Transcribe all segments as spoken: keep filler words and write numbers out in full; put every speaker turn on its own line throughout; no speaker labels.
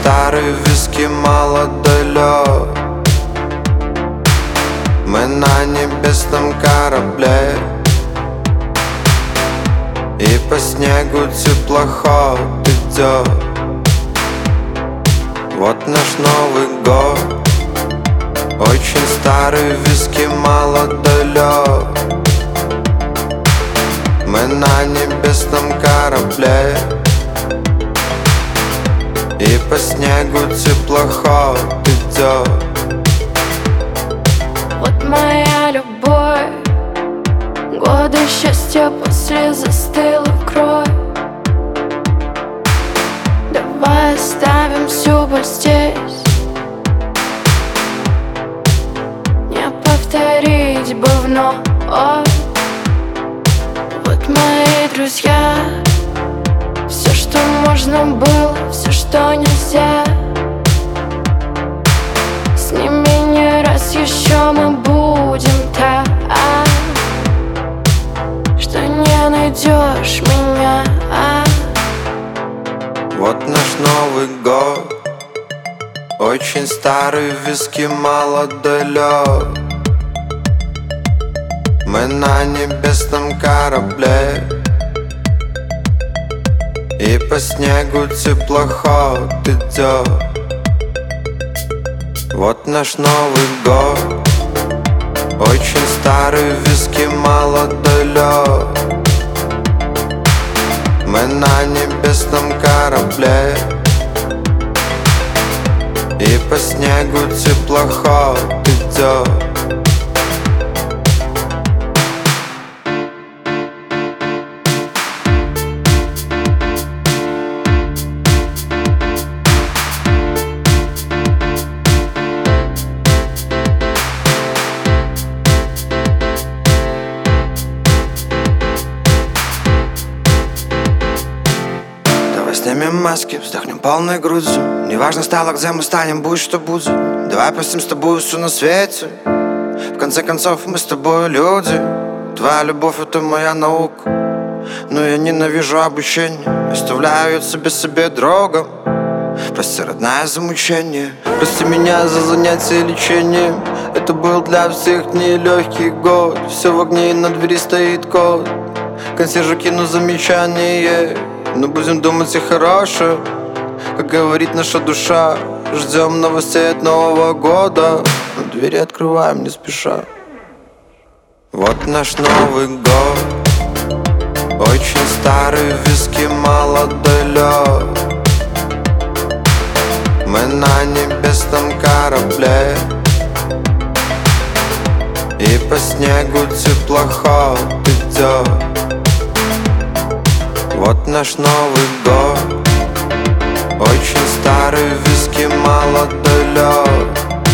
старый виски, молодой лед. Мы на небесном корабле, и по снегу теплоход идет. Вот наш Новый год. Очень старый виски, молодой лед. Мы на небесном корабле, и по снегу теплоход идет.
Вот моя любовь, годы счастья после застыла кровь. Давай оставим всю боль здесь, не повторить бы вновь. Вот мои друзья, все, что можно было, все, что нельзя. С ними не раз еще мы будем так, что не найдешь меня.
Вот наш Новый год. Очень старый виски, молодой лед. Мы на небесном корабле, и по снегу теплоход идет. Вот наш Новый год. Очень старый виски, молодой лед. Мы на небесном корабле, и по снегу теплоход идет. Снимем маски, вздохнем полной грудью. Неважно стало, где мы станем, будь что будет. Давай простим с тобой все на свете. В конце концов, мы с тобой люди. Твоя любовь — это моя наука. Но я ненавижу обучение, оставляю себе себе другом. Прости, родная, за мучение. Прости меня за занятие лечением. Это был для всех нелегкий год. Все в огне, и на двери стоит код. Консьержу кину замечание, но будем думать и хорошее. Как говорит наша душа, ждем новостей от Нового года, но двери открываем не спеша. Вот наш Новый год. Очень старый виски, молодой лед. Мы на небесном корабле, и по снегу теплоход идет. Вот наш Новый год. Очень старый виски, молодой лед.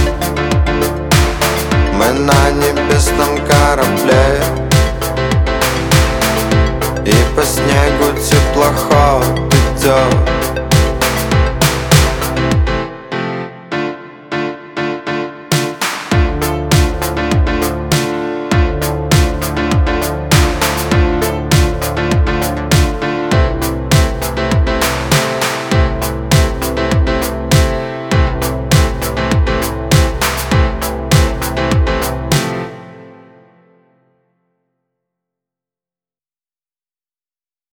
Мы на небесном корабле, и по снегу теплоход идет.